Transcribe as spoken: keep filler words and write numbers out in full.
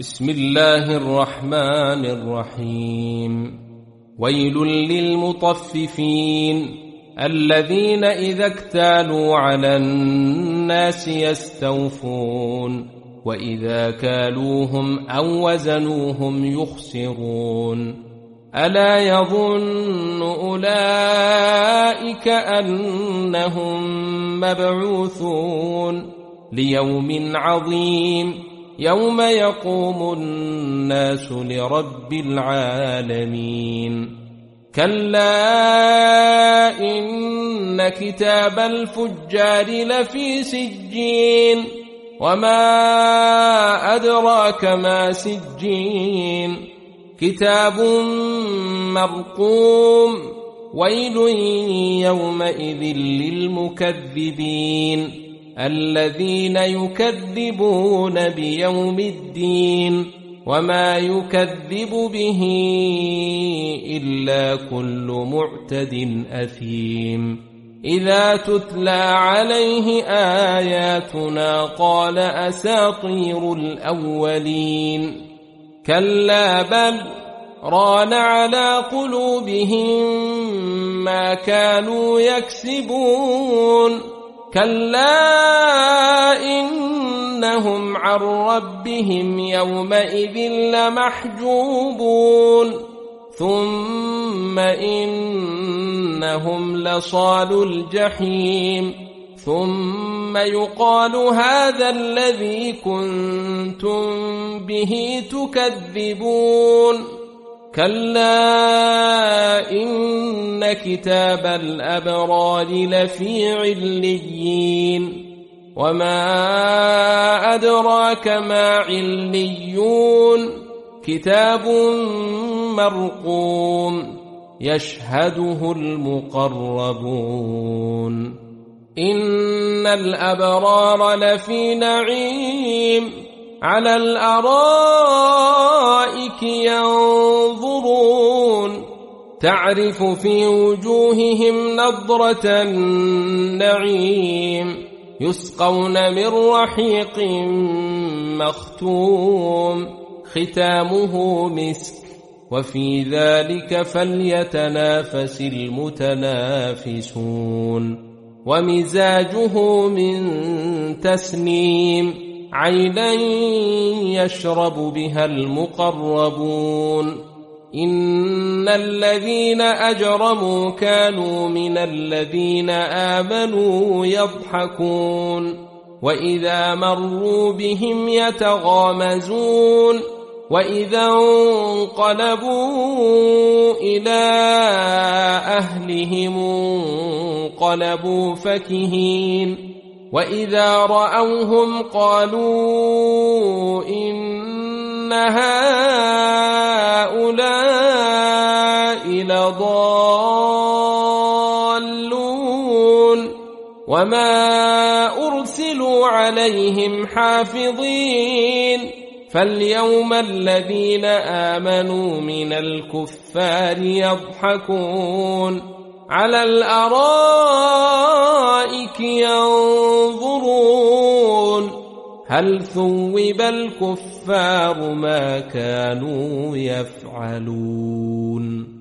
بسم الله الرحمن الرحيم. ويل للمطففين الذين إذا اكتالوا على الناس يستوفون وإذا كالوهم أو وزنوهم يخسرون. ألا يظن أولئك أنهم مبعوثون ليوم عظيم يوم يقوم الناس لرب العالمين. كلا إن كتاب الفجار لفي سجين وما أدراك ما سجين كتاب مرقوم ويل يومئذ للمكذبين الذين يكذبون بيوم الدين وما يكذب به إلا كل معتد أثيم. إذا تتلى عليه آياتنا قال أساطير الأولين. كلا بل ران على قلوبهم ما كانوا يكسبون. كلا إنهم عن ربهم يومئذ لمحجوبون ثم إنهم لصالو الجحيم ثم يقال هذا الذي كنتم به تكذبون. كلا إن كتاب الأبرار لفي عليين وما أدراك ما عليون كتاب مرقوم يشهده المقربون. إن الأبرار لفي نعيم على الأرائك ينظرون تعرف في وجوههم نضرة النعيم يسقون من رحيق مختوم ختامه مسك وفي ذلك فليتنافس المتنافسون. ومزاجه من تسنيم عينا يشرب بها المقربون. إن الذين أجرموا كانوا من الذين آمنوا يضحكون وإذا مروا بهم يتغامزون وإذا انقلبوا إلى أهلهم انقلبوا فكهين وإذا رأوهم قالوا إن هؤلاء لضالون وما أرسلوا عليهم حافظين. فاليوم الذين آمنوا من الكفار يضحكون على الأرائك ينظرون هل ثوب الكفار ما كانوا يفعلون.